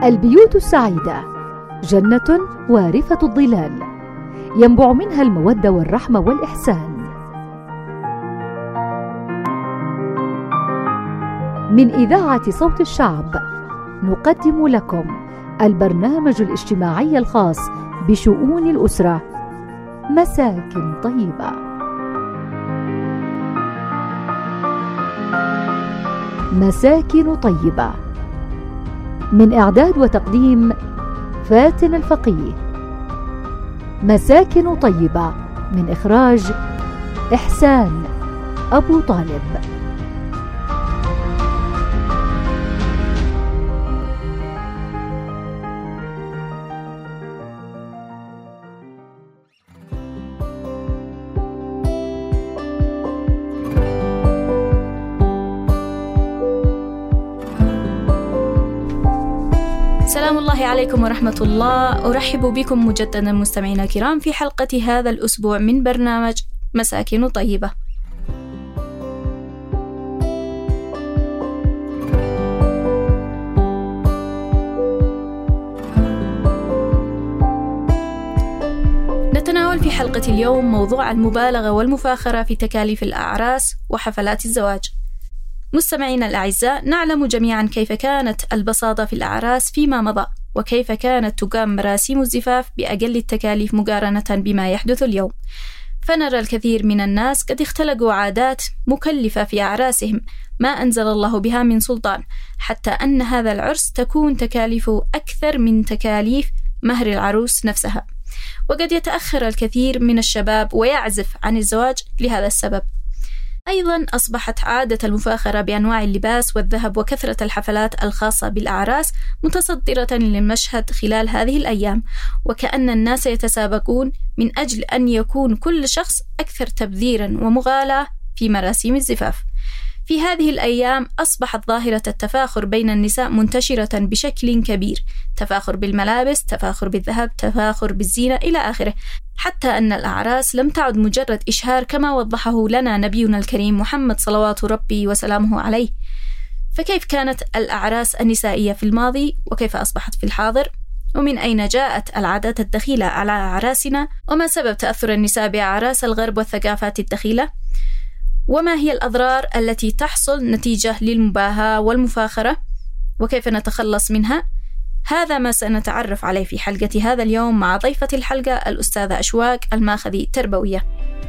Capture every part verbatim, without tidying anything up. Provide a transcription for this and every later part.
البيوت السعيدة جنة وارفة الظلال ينبع منها المودة والرحمة والإحسان. من إذاعة صوت الشعب نقدم لكم البرنامج الاجتماعي الخاص بشؤون الأسرة، مساكن طيبة. مساكن طيبة، من إعداد وتقديم فاتن الفقيه. مساكن طيبة من إخراج إحسان أبو طالب. سلام الله عليكم ورحمة الله. أرحب بكم مجددا مستمعينا الكرام في حلقة هذا الأسبوع من برنامج مساكن طيبة. نتناول في حلقة اليوم موضوع المبالغة والمفاخرة في تكاليف الأعراس وحفلات الزواج. مستمعينا الأعزاء، نعلم جميعا كيف كانت البساطة في الأعراس فيما مضى، وكيف كانت تقام مراسم الزفاف بأقل التكاليف مقارنة بما يحدث اليوم. فنرى الكثير من الناس قد اختلقوا عادات مكلفة في أعراسهم ما أنزل الله بها من سلطان، حتى أن هذا العرس تكون تكاليفه أكثر من تكاليف مهر العروس نفسها. وقد يتأخر الكثير من الشباب ويعزف عن الزواج لهذا السبب. أيضا أصبحت عادة المفاخرة بأنواع اللباس والذهب وكثرة الحفلات الخاصة بالأعراس متصدرة للمشهد خلال هذه الأيام، وكأن الناس يتسابقون من أجل أن يكون كل شخص أكثر تبذيرا ومغالاة في مراسم الزفاف. في هذه الأيام أصبحت ظاهرة التفاخر بين النساء منتشرة بشكل كبير، تفاخر بالملابس، تفاخر بالذهب، تفاخر بالزينة إلى آخره، حتى أن الأعراس لم تعد مجرد إشهار كما وضحه لنا نبينا الكريم محمد صلوات ربي وسلامه عليه. فكيف كانت الأعراس النسائية في الماضي وكيف أصبحت في الحاضر؟ ومن أين جاءت العادات الدخيلة على أعراسنا؟ وما سبب تأثر النساء بأعراس الغرب والثقافات الدخيلة؟ وما هي الأضرار التي تحصل نتيجة للمباهاة والمفاخرة؟ وكيف نتخلص منها؟ هذا ما سنتعرف عليه في حلقة هذا اليوم مع ضيفة الحلقة الأستاذة أشواق الماخذي، تربوية.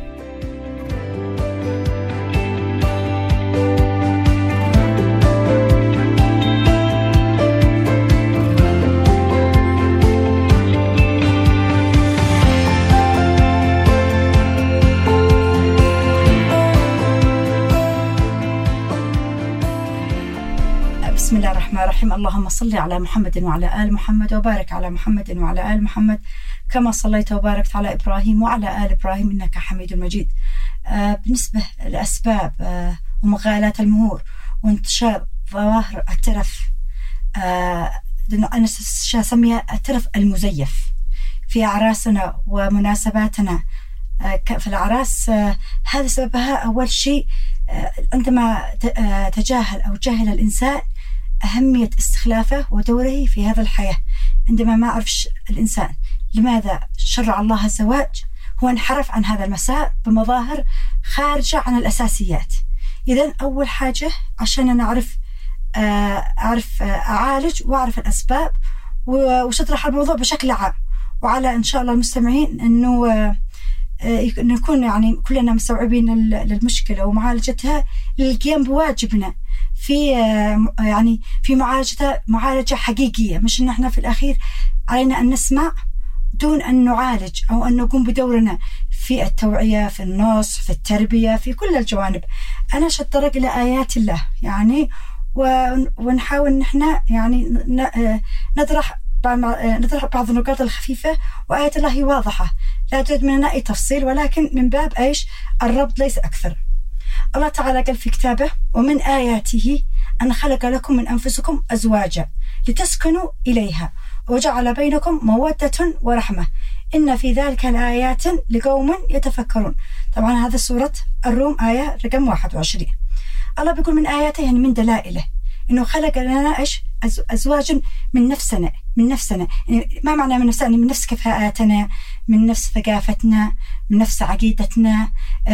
بسم الله الرحمن الرحيم. اللهم صل على محمد وعلى آل محمد وبارك على محمد وعلى آل محمد كما صليت وباركت على إبراهيم وعلى آل إبراهيم إنك حميد مجيد. آه بالنسبة لأسباب آه ومغالاة المهور وانتشار ظواهر الترف، آه أنا سأسميها الترف المزيف في أعراسنا ومناسباتنا آه في الأعراس. آه هذا سببها أول شيء آه عندما تجاهل أو جاهل الإنسان أهمية استخلافه ودوره في هذا الحياة. عندما ما عرفش الإنسان لماذا شرع الله الزواج، هو انحرف عن هذا المسار بمظاهر خارجة عن الأساسيات. إذن أول حاجة عشان أنا أعرف أعرف أعالج وأعرف الأسباب وشطرح الموضوع بشكل عام، وعلى إن شاء الله المستمعين أنه نكون يعني كلنا مستوعبين للمشكلة ومعالجتها للقيام بواجبنا في يعني في معالجة معالجة حقيقية، مش إن إحنا في الأخير علينا أن نسمع دون أن نعالج أو أن نقوم بدورنا في التوعية، في النصح، في التربية، في كل الجوانب. أنا شطرق إلى آيات الله يعني، ونحاول إن إحنا يعني نطرح نطرح بعض النقاط الخفيفة، وآيات الله واضحة لا تريد مننا أي تفصيل، ولكن من باب إيش؟ الربط ليس أكثر. الله تعالى قال في كتابه: ومن آياته أن خلق لكم من أنفسكم أزواجا لتسكنوا إليها وجعل بينكم مودة ورحمة إن في ذلك الآيات لقوم يتفكرون. طبعا هذا سورة الروم آية رقم واحد وعشرين. الله بيقول من آياته يعني من دلائله إنه خلق لنا إيش؟ أزواج من نفسنا من نفسنا يعني ما معنى من نفسنا؟ من نفس كفاءاتنا، من نفس ثقافتنا، من نفس عقيدتنا،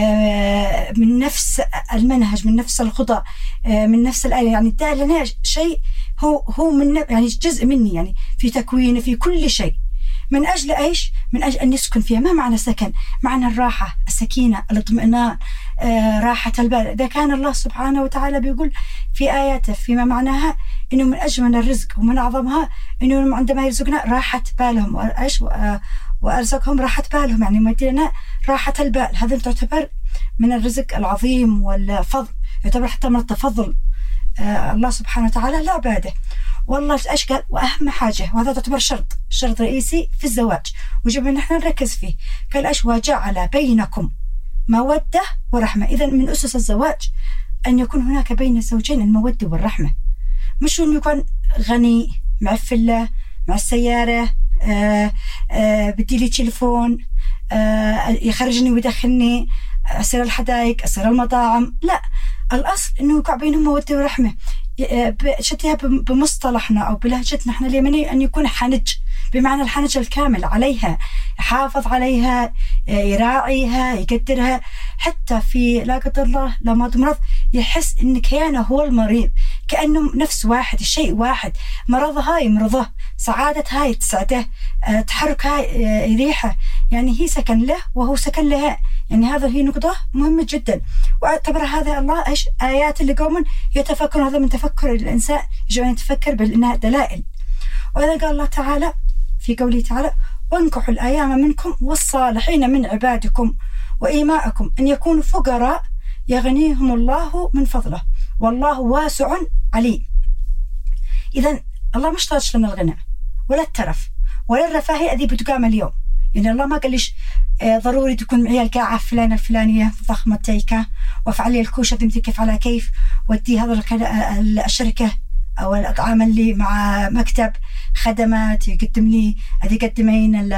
من نفس المنهج، من نفس الخطأ، من نفس الآية. يعني ده لنا شيء هو هو من يعني جزء مني، يعني في تكوينه في كل شيء. من أجل إيش؟ من أجل أن يسكن فيها. ما معنى سكن؟ معنى الراحة، السكينة، الاطمئنان، آه، راحة البال. إذا كان الله سبحانه وتعالى بيقول في آياته فيما معناها إنه من أجمل الرزق ومن أعظمها إنه عندما يرزقنا راحة بالهم، وإيش وأرزقهم راحة بالهم، يعني مدينا راحة البال. هذا تعتبر من الرزق العظيم والفضل، يعتبر حتى من التفضل آه الله سبحانه وتعالى لعباده. والله إيش قال؟ وأهم حاجة، وهذا تعتبر شرط شرط رئيسي في الزواج وجب أن نحن نركز فيه. قال إيش؟ وجعل بينكم مودة ورحمة. إذا من أسس الزواج أن يكون هناك بين الزوجين المودة والرحمة، مش أنه يكون غني مع الفلة مع السيارة، آآ آآ بدي لي تليفون، يخرجني ويدخلني، أسير الحدائق، أسير المطاعم. لا، الأصل أنه يكون بينهم مودة ورحمة. شتيها بمصطلحنا أو بلهجتنا احنا اليمنية أن يكون حنج، بمعنى الحنج الكامل عليها، يحافظ عليها، يراعيها، يقدرها، حتى في لا قدر الله لما تمرض يحس إن كيانه هو المريض، كأنه نفس واحد، الشيء واحد. مرضها يمرضه، سعادتها يتسعده، تحركها يريحه، يعني هي سكن له وهو سكن لها. يعني هذا هي نقطة مهمة جدا، واعتبر هذا الله إيش آيات اللي قوم يتفكرون. هذا من تفكر الإنسان، يجب أن يتفكر بأنها دلائل. وإذا قال الله تعالى في قوله تعالى وانكحوا الأيام منكم والصالحين من عبادكم وإيماءكم أن يكونوا فقراء يغنيهم الله من فضله والله واسع عليم. إذن الله ما اشترطش لنا الغنى ولا الترف ولا الرفاهية التي بتقام اليوم. يعني الله ما قال ليش ضروري تكون معي القاعة فلانة الفلانية ضخمة تيكة وافعلي الكوشة دمتي كيف على كيف، ودي هذا الشركة أو العمل لي مع مكتب خدمات يقدم لي هذه يقدمين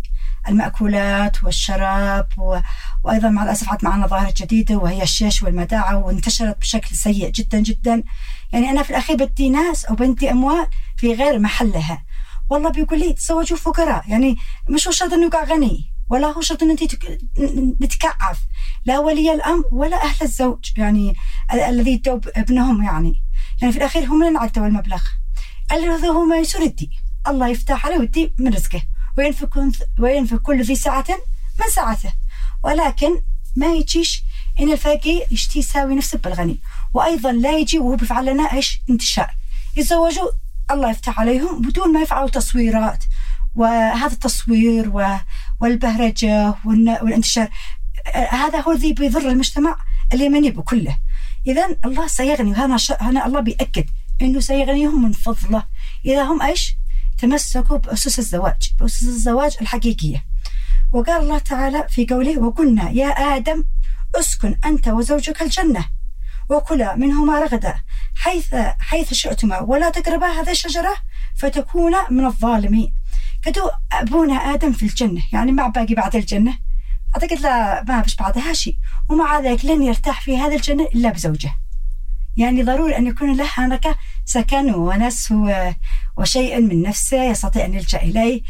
المأكولات والشراب، وأيضا مع الأسف عاد معنا ظاهرة جديدة وهي الشيش والمداعة، وانتشرت بشكل سيء جدا جدا. يعني أنا في الأخير بدي ناس أو بدي أموال في غير محلها. والله بيقول لي تزوجوا فقراء، يعني مش هو شرط أنه يقع غني ولا هو شرط أن أنت نتكعف، لا ولي الأمر ولا أهل الزوج يعني الذي يدوب ابنهم. يعني يعني في الأخير هم اللي عدوا المبلغ اللي هو ما يسردي، الله يفتح عليه ويدي من رزقه، وينفق وينفق كل ذي ساعة من ساعته. ولكن ما يجيش إن الفقير يشتي يساوي نفسه بالغني، وأيضا لا يجي وهو بيفعل لنا إيش انتشار، يتزوجوا الله يفتح عليهم بدون ما يفعلوا تصويرات، وهذا التصوير والبهرجة والانتشار هذا هو الذي بيضر المجتمع اليمني بكله. إذن الله سيغني، وهنا هنا الله بيأكد إنه سيغنيهم من فضله إذا هم إيش تمسكوا بأسس الزواج، بأسس الزواج الحقيقية. وقال الله تعالى في قوله وقلنا يا آدم اسكن أنت وزوجك الجنة وكلا منهما رغدا حيث حيث شئتما ولا تقربا هذه الشجرة فتكونا من الظالمين. كدو أبونا آدم في الجنة، يعني مع باقي بعد الجنة أعتقد لا ما بش بعدها شيء، ومع ذلك لن يرتاح في هذه الجنة إلا بزوجه. يعني ضروري أن يكون له هناك سكن ونس وشيء من نفسه يستطيع أن يلجأ إليه،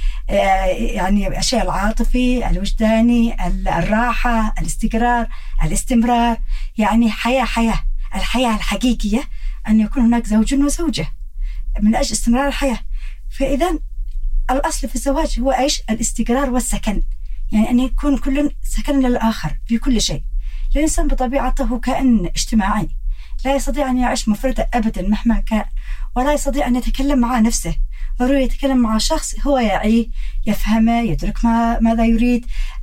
يعني الشيء العاطفي الوجداني الراحة الاستقرار الاستمرار، يعني حياة حياة الحياة الحقيقية أن يكون هناك زوج وزوجة من أجل استمرار الحياة. فإذا الأصل في الزواج هو إيش؟ الاستقرار والسكن، يعني أن يكون كل سكن للآخر في كل شيء. الإنسان بطبيعته كائن اجتماعي لا يستطيع أن يعيش مفردة أبدا مهما كان، ولا يستطيع أن يتكلم مع نفسه. ضروري يتكلم مع شخص هو يعيه يفهمه يدرك ما ماذا يريد،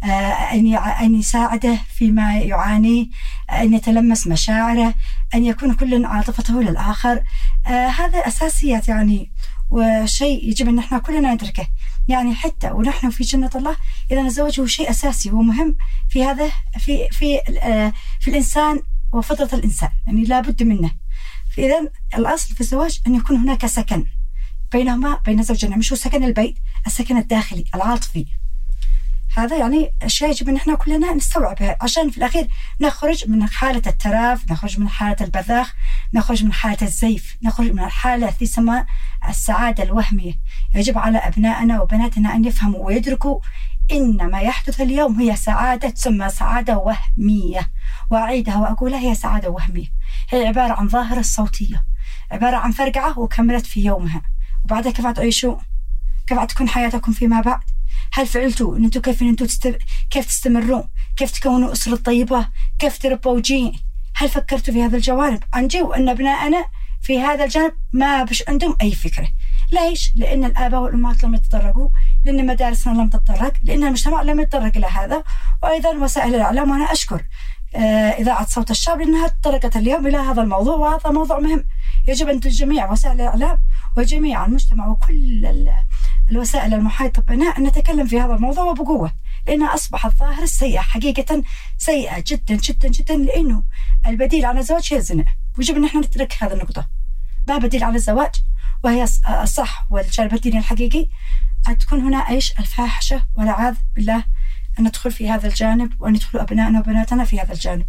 أن يساعده فيما يعانيه، أن يتلمس مشاعره، أن يكون كل عاطفته للآخر. هذا أساسيات يعني، وشيء يجب أن نحن كلنا ندركه. يعني حتى ونحن في جنة الله إذا الزواج هو شيء أساسي ومهم في هذا في في في الإنسان وفطرة الإنسان، يعني لا بد منه. فإذا الأصل في الزواج أن يكون هناك سكن بينهما بين زوجين، مش هو سكن البيت، السكن الداخلي العاطفي. هذا يعني أشياء يجب أن إحنا كلنا نستوعبها عشان في الأخير نخرج من حالة التراف، نخرج من حالة البذاخ، نخرج من حالة الزيف، نخرج من الحالة التي تسمى السعادة الوهمية. يجب على أبنائنا وبناتنا أن يفهموا ويدركوا إن ما يحدث اليوم هي سعادة تسمى سعادة وهمية، وأعيدها وأقولها هي سعادة وهمية. هي عبارة عن ظاهرة صوتية، عبارة عن فرقعة وكملت في يومها، وبعدها كيف تعيشوا؟ كيف تكون حياتكم فيما بعد؟ هل فعلتوا أن أنتوا كيف أن أنتوا تست... كيف تستمرون؟ كيف تكونوا أسرة طيبة؟ كيف تربوا جيل؟ هل فكرتوا في هذا الجوانب؟ أنجيو أن أبنائنا في هذا الجانب ما بش عندهم أي فكرة. ليش؟ لأن الآباء والأمهات لم يتطرقوا، لأن مدارسنا لم تتطرق، لأن المجتمع لم يتطرق إلى هذا، وأيضا وسائل الإعلام. وأنا أشكر إذاعة صوت الشعب لأنها تطرقت اليوم إلى هذا الموضوع، وهذا موضوع مهم. يجب أن جميع وسائل الإعلام وجميع المجتمع وكل الوسائل المحيطة بنا أن نتكلم في هذا الموضوع وبقوة، لأنها أصبحت ظاهرة سيئة، حقيقة سيئة جدا جدا جدا. لأنه البديل عن الزواج هي الزنا، ويجب أن احنا نترك هذا النقطة. ما بديل عن الزواج، وهي الصح والجانب الديني الحقيقي، أن تكون هنا إيش؟ الفاحشة، والعياذ بالله أن ندخل في هذا الجانب، وأن يدخلوا أبنائنا وبناتنا في هذا الجانب.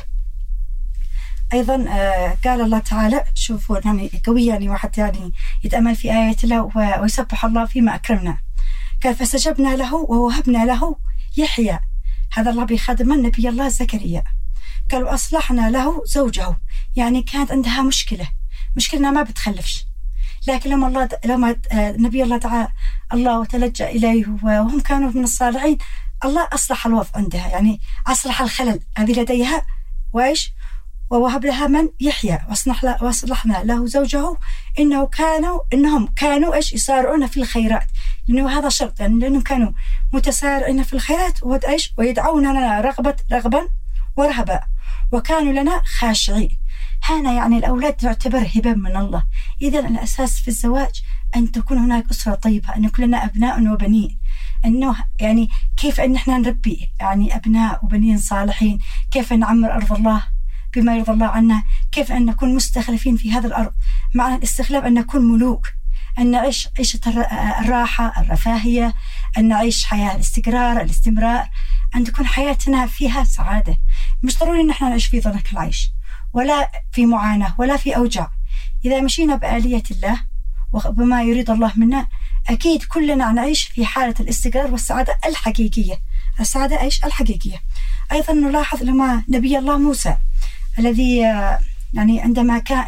أيضا قال الله تعالى، شوفوا يعني قوي، يعني واحد يعني يتأمل في آية الله ويسبح الله فيما أكرمنا. قال فاستجبنا له ووهبنا له يحيى. هذا الله بيخدم النبي الله زكريا. قال وأصلحنا له زوجه، يعني كانت عندها مشكلة، مشكلة ما بتخلفش، لكن لما الله لما نبي الله تعالى الله وتلجأ إليه وهم كانوا من الصالحين، الله أصلح الوضع عندها، يعني أصلح الخلل الذي لديها، وإيش؟ ووهب لها من؟ يحيى. وأصلحنا له زوجه إنه كانوا إنهم كانوا إيش؟ يسارعون في الخيرات، لأنه هذا شرط، يعني لأنهم كانوا متسارعين في الخيرات وإيش؟ ويدعوننا رغبة رغبا ورهبا، وكانوا لنا خاشعين. هنا يعني الأولاد تعتبر هبة من الله. إذا الأساس في الزواج أن تكون هناك أسرة طيبة، أن يكون لنا أبناء وبنين، أنه يعني كيف أن احنا نربي يعني أبناء وبنين صالحين، كيف أن نعمر أرض الله بما يرضى الله عنا، كيف أن نكون مستخلفين في هذا الأرض. معنى الاستخلاف أن نكون ملوك، أن نعيش عيشة الراحة الرفاهية، أن نعيش حياة الاستقرار الاستمرار، أن تكون حياتنا فيها سعادة. مش ضروري أن احنا نعيش في ضنك العيش، ولا في معاناة، ولا في أوجاع. إذا مشينا بآلية الله وبما يريد الله منا، أكيد كلنا نعيش في حالة الاستقرار والسعادة الحقيقية. السعادة إيش؟ الحقيقية. أيضا نلاحظ لما نبي الله موسى الذي يعني عندما كان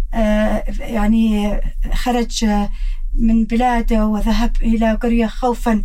يعني خرج من بلاده وذهب إلى قرية خوفا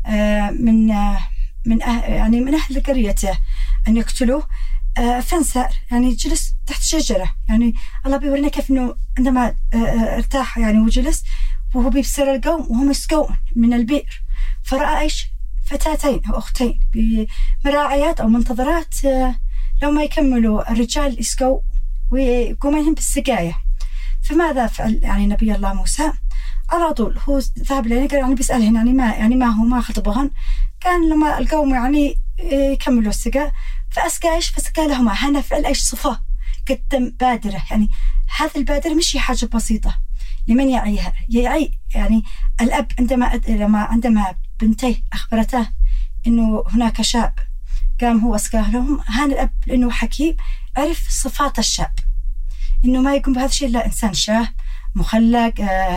من من يعني من أهل قريته أن يقتلوه، فانسى يعني جلس تحت شجرة. يعني الله بيورينا كيف إنه عندما ارتاح يعني وجلس وهو بيبصر القوم وهم يسقون من البئر، فرأى إيش؟ فتاتين أو أختين بمراعيات أو منتظرات لو ما يكملوا الرجال يسقوا ويقومين بالسقاية. فماذا فعل يعني نبي الله موسى؟ على طول هو ذهب لين قال يعني بيسألهن يعني ما يعني ما هو ما خطبهن. كان لما القوم يعني يكملوا السقاء فأسقى إيش؟ فسقى لهما. هنا فعل إيش؟ صفاء، قدم بادرة. يعني هذه البادرة مش هي حاجة بسيطة لمن يعيها. يعي يعني الأب عندما لما عندما بنتيه أخبرته إنه هناك شاب قام هو أسقاه لهم، هان الأب لأنه حكيم عرف صفات الشاب، إنه ما يكون بهذا الشيء إلا إنسان شاب مخلق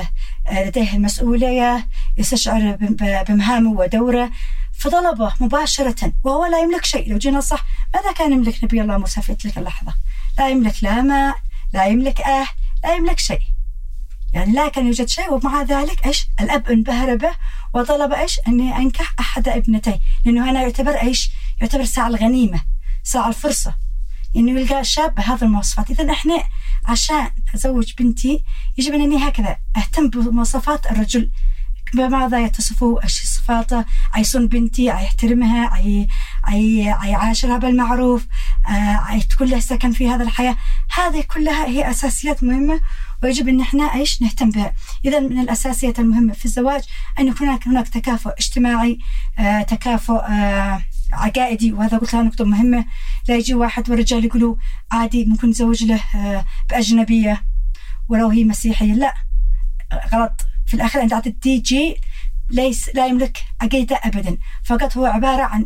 لديه المسؤولية، يستشعر بمهامه ودوره، فطلبه مباشرة وهو لا يملك شيء. لو جينا صح، ماذا كان يملك نبي الله موسى في تلك اللحظة؟ لا يملك لا ماء، لا يملك أهل، لا يملك شيء، يعني لا كان يوجد شيء. ومع ذلك إيش؟ الأب انبهر به وطلب إيش؟ أن ينكح أحد ابنتيه، لأنه هنا يعتبر إيش؟ يعتبر ساعة الغنيمة، ساعة الفرصة، إنه يلقى شاب بهذه المواصفات. إذا إحنا عشان أزوج بنتي يجب أنني هكذا أهتم بمواصفات الرجل، بماذا يتصفوا، إيش صفاته، عيصون بنتي، عيحترمها، عي عي عيعاشرها بالمعروف، عي تكون له سكن في هذا الحياة. هذه كلها هي أساسيات مهمة ويجب أن احنا إيش؟ نهتم بها. إذا من الأساسيات المهمة في الزواج أن يكون هناك هناك تكافؤ اجتماعي، آه تكافؤ آه عقائدي، وهذا قلت لها نقطة مهمة. لا يجي واحد والرجال يقولوا عادي ممكن نزوج له آه بأجنبية ولو هي مسيحية، لا، غلط. في الآخر عند الدي جي ليس لا يملك عقيدة أبدا، فقط هو عبارة عن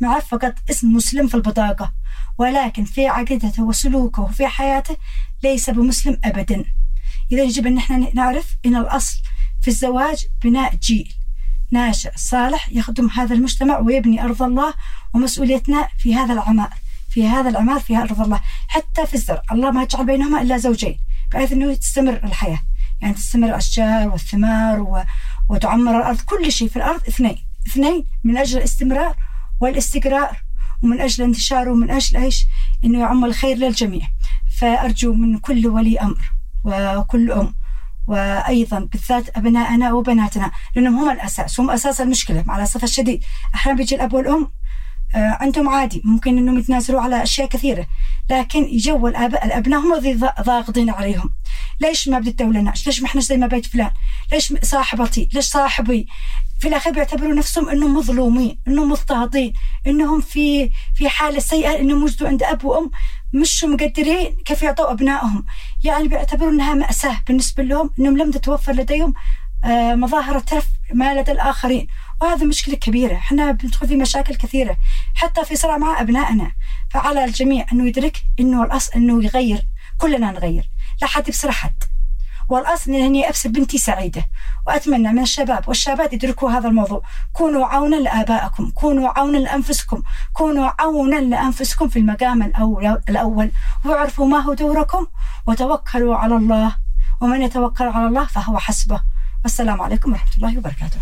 معه فقط اسم مسلم في البطاقة، ولكن في عقيدته وسلوكه وفي حياته ليس بمسلم أبدا. إذا يجب أن نحن نعرف أن الأصل في الزواج بناء جيل ناشئ صالح يخدم هذا المجتمع ويبني أرض الله، ومسؤوليتنا في هذا العمار في هذا العمار في أرض الله. حتى في الزرع الله ما جعل بينهما إلا زوجين، بحيث أنه تستمر الحياة، يعني تستمر الأشجار والثمار و... وتعمر الأرض. كل شيء في الأرض اثنين اثنين من أجل الاستمرار والاستقرار، ومن أجل الانتشار، ومن أجل إيش؟ إنه يعم الخير للجميع. فأرجو من كل ولي أمر وكل أم، وأيضا بالذات أبنائنا وبناتنا، لأنهم هم الأساس، هم أساس المشكلة. مع الأسف الشديد أحيانا بيجي الأب والأم عندهم عادي، ممكن إنهم يتنازلوا على أشياء كثيرة، لكن يجوا الآباء الأبناء هم ذي ضاغطين عليهم. ليش ما بتدولناش؟ ليش ما إحنا زي ما بيت فلان؟ ليش صاحبتي؟ ليش صاحبي؟ في الأخير بيعتبروا نفسهم إنهم مظلومين، إنهم مضطهدين، إنهم في في حالة سيئة، إنهم وجدوا عند أب وأم مش مقدرين كيف يعطوا أبنائهم. يعني بيعتبروا إنها مأساة بالنسبة لهم، إنهم لم تتوفر لديهم آه مظاهر الترف ما لدى الآخرين، وهذا مشكلة كبيرة. إحنا بندخل في مشاكل كثيرة حتى في صراع مع أبنائنا. فعلى الجميع إنه يدرك إنه الأصل إنه يغير، كلنا نغير، لا حد يبصر حد، والأصل إني أبصر بنتي سعيدة. وأتمنى من الشباب والشابات يدركوا هذا الموضوع. كونوا عونا لآبائكم، كونوا عونا لأنفسكم، كونوا عونا لأنفسكم في المقام الأول، واعرفوا ما هو دوركم، وتوكلوا على الله، ومن يتوكل على الله فهو حسبه. والسلام عليكم ورحمة الله وبركاته.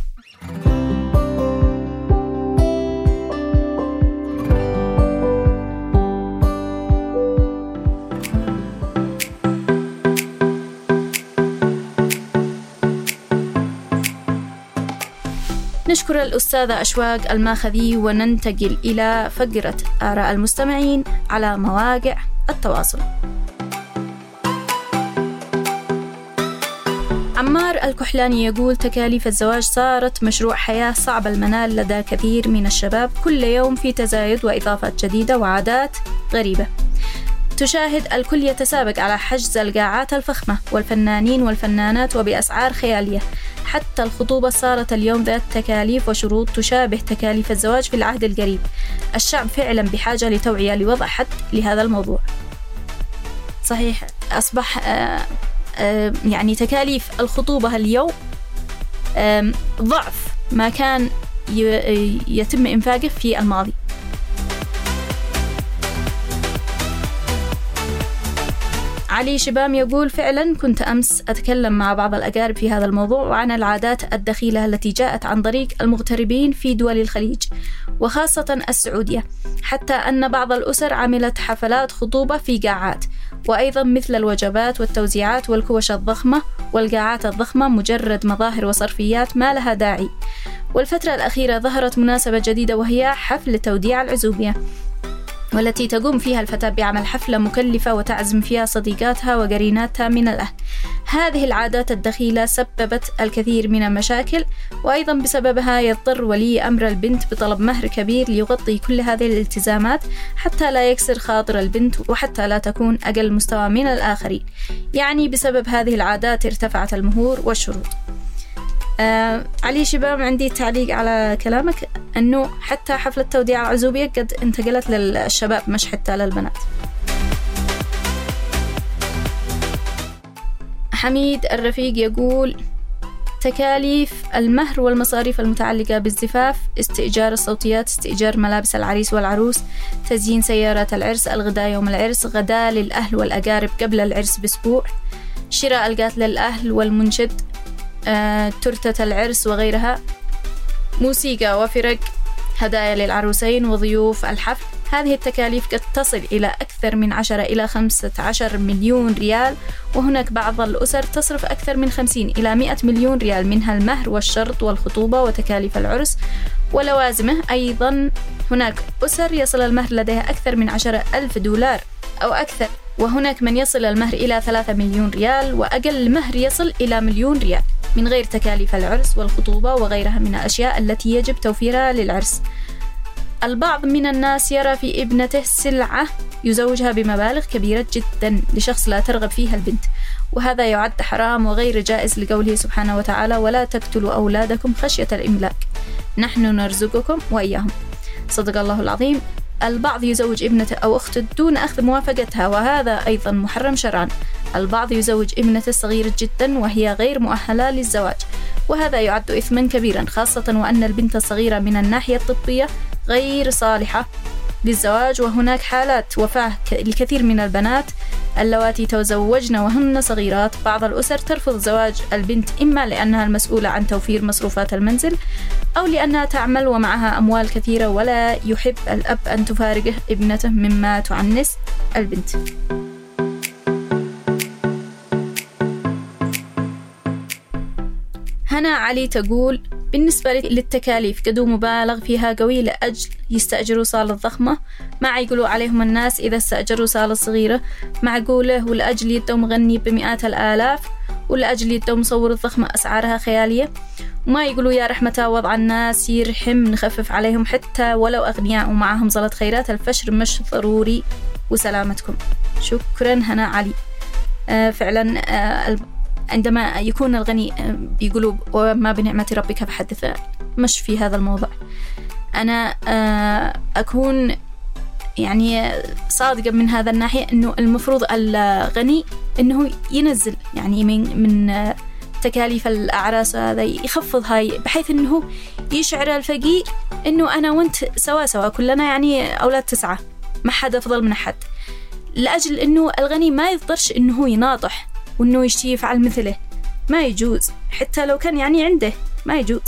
نشكر الأستاذة أشواق الماخذي، وننتقل إلى فقرة آراء المستمعين على مواقع التواصل. عمار الكحلاني يقول: تكاليف الزواج صارت مشروع حياة صعب المنال لدى كثير من الشباب، كل يوم في تزايد وإضافات جديدة وعادات غريبة. تشاهد الكل يتسابق على حجز القاعات الفخمة والفنانين والفنانات وبأسعار خيالية. حتى الخطوبة صارت اليوم ذات تكاليف وشروط تشابه تكاليف الزواج في العهد القريب. الشعب فعلا بحاجة لتوعية لوضع حد لهذا الموضوع. صحيح، أصبح آآ آآ يعني تكاليف الخطوبة اليوم ضعف ما كان يتم إنفاقه في الماضي. علي شبام يقول: فعلا كنت أمس أتكلم مع بعض الأقارب في هذا الموضوع وعن العادات الدخيلة التي جاءت عن طريق المغتربين في دول الخليج وخاصة السعودية، حتى أن بعض الأسر عملت حفلات خطوبة في قاعات، وأيضا مثل الوجبات والتوزيعات والكوش الضخمة والقاعات الضخمة مجرد مظاهر وصرفيات ما لها داعي. والفترة الأخيرة ظهرت مناسبة جديدة وهي حفل توديع العزوبية، والتي تقوم فيها الفتاة بعمل حفلة مكلفة وتعزم فيها صديقاتها وقريناتها من الأهل. هذه العادات الدخيلة سببت الكثير من المشاكل، وأيضا بسببها يضطر ولي أمر البنت بطلب مهر كبير ليغطي كل هذه الالتزامات حتى لا يكسر خاطر البنت وحتى لا تكون أقل مستوى من الآخرين. يعني بسبب هذه العادات ارتفعت المهور والشروط. آه علي شباب، عندي تعليق على كلامك أنه حتى حفلة توديع العزوبية قد انتقلت للشباب مش حتى للبنات. حميد الرفيق يقول: تكاليف المهر والمصاريف المتعلقة بالزفاف، استئجار الصوتيات، استئجار ملابس العريس والعروس، تزيين سيارات العرس، الغداء يوم العرس، غداء للأهل والأقارب قبل العرس بأسبوع، شراء القات للأهل والمنشد، آه، تورتة العرس وغيرها، موسيقى وفرق، هدايا للعروسين وضيوف الحفل. هذه التكاليف قد تصل إلى أكثر من عشرة إلى خمسة عشر مليون ريال، وهناك بعض الأسر تصرف أكثر من خمسين إلى مئة مليون ريال، منها المهر والشرط والخطوبة وتكاليف العرس ولوازمه. أيضا هناك أسر يصل المهر لديها أكثر من عشرة ألف دولار أو أكثر، وهناك من يصل المهر إلى ثلاثة مليون ريال، وأقل مهر يصل إلى مليون ريال، من غير تكاليف العرس والخطوبة وغيرها من الأشياء التي يجب توفيرها للعرس. البعض من الناس يرى في ابنته سلعة يزوجها بمبالغ كبيرة جدا لشخص لا ترغب فيها البنت، وهذا يعد حرام وغير جائز لقوله سبحانه وتعالى: ولا تقتلوا أولادكم خشية الإملاق، نحن نرزقكم وإياهم. صدق الله العظيم. البعض يزوج ابنته أو أخته دون أخذ موافقتها، وهذا أيضا محرم شرعا. البعض يزوج ابنته صغيرة جدا وهي غير مؤهلة للزواج، وهذا يعد إثما كبيرا، خاصة وأن البنت الصغيرة من الناحية الطبية غير صالحة للزواج. وهناك حالات وفاة الكثير من البنات اللواتي تزوجن وهن صغيرات. بعض الأسر ترفض زواج البنت إما لأنها المسؤولة عن توفير مصروفات المنزل، أو لأنها تعمل ومعها أموال كثيرة، ولا يحب الأب أن تفارقه ابنته مما تعنس البنت. هنا علي تقول: بالنسبة للتكاليف قدو مبالغ فيها قوي لأجل يستأجروا صالة ضخمة، ما يقولوا عليهم الناس إذا استأجروا صالة صغيرة معقولة، ولأجل يدوا مغني بمئات الآلاف، ولأجل يدوا مصور الضخمة أسعارها خيالية، وما يقولوا يا رحمة وضع الناس يرحم نخفف عليهم حتى ولو أغنياء ومعهم زلط خيرات، الفشر مش ضروري وسلامتكم. شكرا هنا علي. آه فعلا آه عندما يكون الغني يقولوا وما بنعمة ربك فحدث، مش في هذا الموضوع. أنا أكون يعني صادقة من هذا الناحية، إنه المفروض الغني إنه ينزل يعني من من تكاليف الأعراس، هذا يخفض هاي بحيث إنه يشعر الفقير إنه أنا وأنت سوا سوا كلنا يعني أولاد تسعة، ما حد أفضل من أحد، لأجل إنه الغني ما يقدرش إنه يناطح وإنه يشتي يفعل مثله، ما يجوز، حتى لو كان يعني عنده ما يجوز.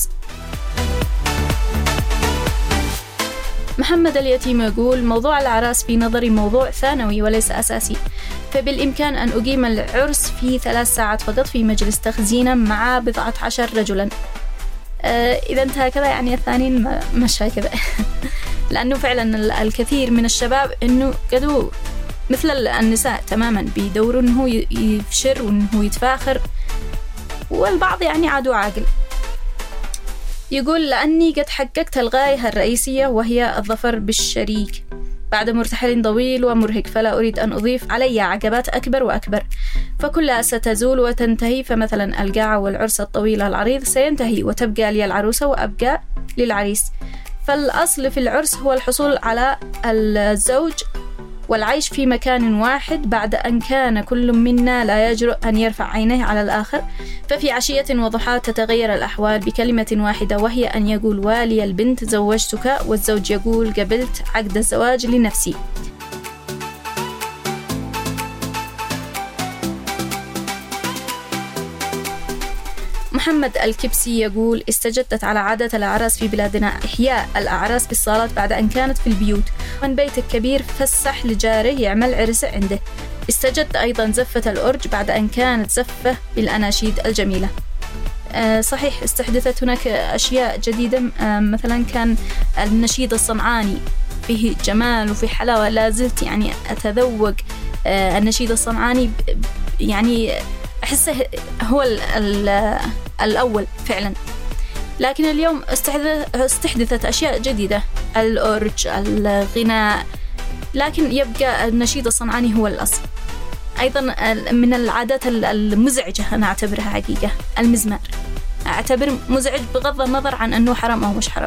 محمد اليتيم يقول: موضوع الأعراس في نظري موضوع ثانوي وليس أساسي، فبالإمكان أن أقيم العرس في ثلاث ساعات فقط في مجلس تخزين مع بضعة عشر رجلا. آه إذا انتهى كذا يعني الثانيين مش هكذا. لأنه فعلا الكثير من الشباب إنه قدوا مثل النساء تماما، بيدوروا إنه يفشر وإنه يتفاخر، والبعض يعني عادوا عاقل. يقول: لأني قد حققت الغاية الرئيسية وهي الظفر بالشريك بعد مرتحل طويل ومرهق، فلا أريد أن أضيف علي عقبات أكبر وأكبر، فكلها ستزول وتنتهي. فمثلا القاعة والعرس الطويل العريض سينتهي وتبقى لي العروسة وأبقى للعريس. فالأصل في العرس هو الحصول على الزوج والعيش في مكان واحد بعد أن كان كل منا لا يجرؤ أن يرفع عينيه على الآخر. ففي عشية وضحاها تتغير الأحوال بكلمة واحدة، وهي أن يقول والي البنت زوجتك، والزوج يقول قبلت عقد الزواج لنفسي. محمد الكبسي يقول: استجدت على عادة الأعراس في بلادنا إحياء الأعراس بالصالات بعد أن كانت في البيوت، من بيت الكبير فسح لجاره يعمل عرس عنده. استجد أيضا زفة الأرج بعد أن كانت زفة بالأناشيد الجميلة. آه صحيح، استحدثت هناك أشياء جديدة، آه مثلا كان النشيد الصنعاني فيه جمال وفيه حلاوة، لا زلت يعني أتذوق آه النشيد الصنعاني، يعني أحسه هو ال ال الأول فعلا. لكن اليوم استحدثت أشياء جديدة، الأورج، الغناء، لكن يبقى النشيد الصنعاني هو الأصل. أيضا من العادات المزعجة أنا أعتبرها حقيقة المزمار، أعتبر مزعج بغض النظر عن أنه حرام أو مش حرام.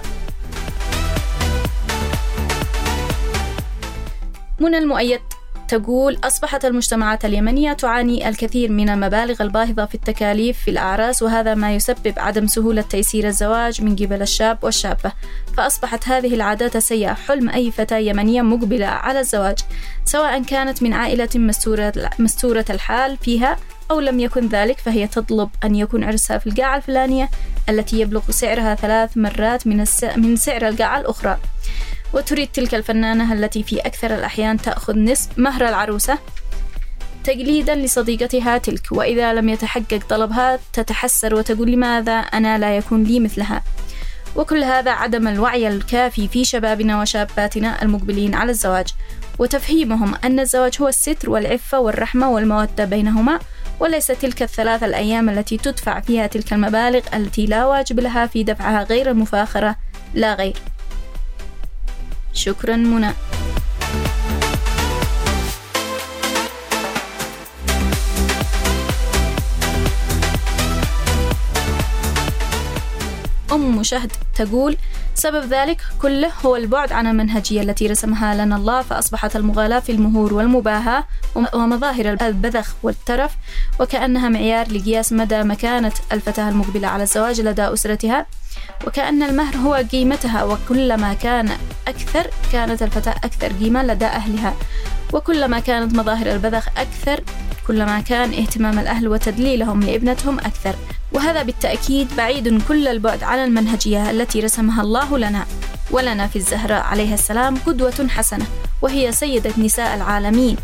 منى المؤيد تقول: أصبحت المجتمعات اليمنية تعاني الكثير من المبالغ الباهظة في التكاليف في الأعراس، وهذا ما يسبب عدم سهولة تيسير الزواج من قبل الشاب والشابة، فأصبحت هذه العادات السيئة حلم أي فتاة يمنية مقبلة على الزواج، سواء كانت من عائلة مستورة, مستورة الحال فيها أو لم يكن ذلك، فهي تطلب أن يكون عرسها في القاعة الفلانية التي يبلغ سعرها ثلاث مرات من, من سعر القاعة الأخرى، وتريد تلك الفنانة التي في أكثر الأحيان تأخذ نصف مهر العروسة تقليدا لصديقتها تلك، وإذا لم يتحقق طلبها تتحسر وتقول لماذا أنا لا يكون لي مثلها. وكل هذا عدم الوعي الكافي في شبابنا وشاباتنا المقبلين على الزواج، وتفهيمهم أن الزواج هو الستر والعفة والرحمة والمودة بينهما، وليس تلك الثلاث الأيام التي تدفع فيها تلك المبالغ التي لا واجب لها في دفعها غير المفاخرة لا غير. شكرا منى. أم أم شهد تقول: سبب ذلك كله هو البعد عن المنهجية التي رسمها لنا الله، فأصبحت المغالاة في المهور والمباهاة ومظاهر البذخ والترف وكأنها معيار لقياس مدى مكانة الفتاة المقبلة على الزواج لدى أسرتها، وكأن المهر هو قيمتها، وكلما كان أكثر كانت الفتاة أكثر قيمة لدى أهلها، وكلما كانت مظاهر البذخ أكثر كلما كان اهتمام الأهل وتدليلهم لابنتهم أكثر. وهذا بالتأكيد بعيد كل البعد عن المنهجية التي رسمها الله لنا. ولنا في الزهراء عليها السلام قدوة حسنة، وهي سيدة نساء العالمين.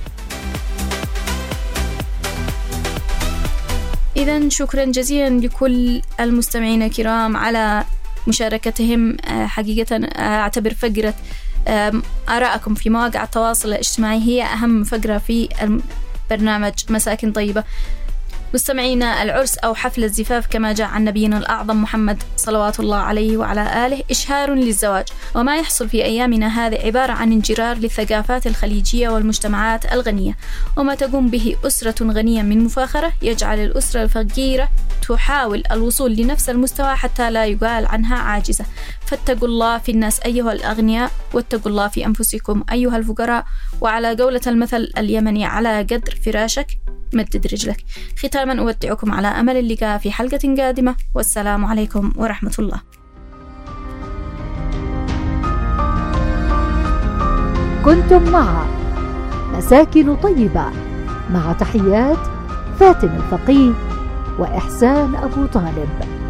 إذن شكرا جزيلا لكل المستمعين الكرام على مشاركتهم. حقيقة أعتبر فقرة آراءكم في مواقع التواصل الاجتماعي هي أهم فقرة في برنامج مساكن طيبة. مستمعينا، العرس أو حفل الزفاف كما جاء عن نبينا الأعظم محمد صلوات الله عليه وعلى آله إشهار للزواج، وما يحصل في أيامنا هذه عبارة عن انجرار للثقافات الخليجية والمجتمعات الغنية، وما تقوم به أسرة غنية من مفاخرة يجعل الأسرة الفقيرة تحاول الوصول لنفس المستوى حتى لا يقال عنها عاجزة. فاتقوا الله في الناس أيها الأغنياء، واتقوا الله في أنفسكم أيها الفقراء، وعلى قولة المثل اليمني: على قدر فراشك مدد رجلك. ختاما أودعكم على أمل اللقاء في حلقة قادمة، والسلام عليكم ورحمة الله. كنتم مع مساكن طيبة، مع تحيات فاتن الفقيه وإحسان أبو طالب.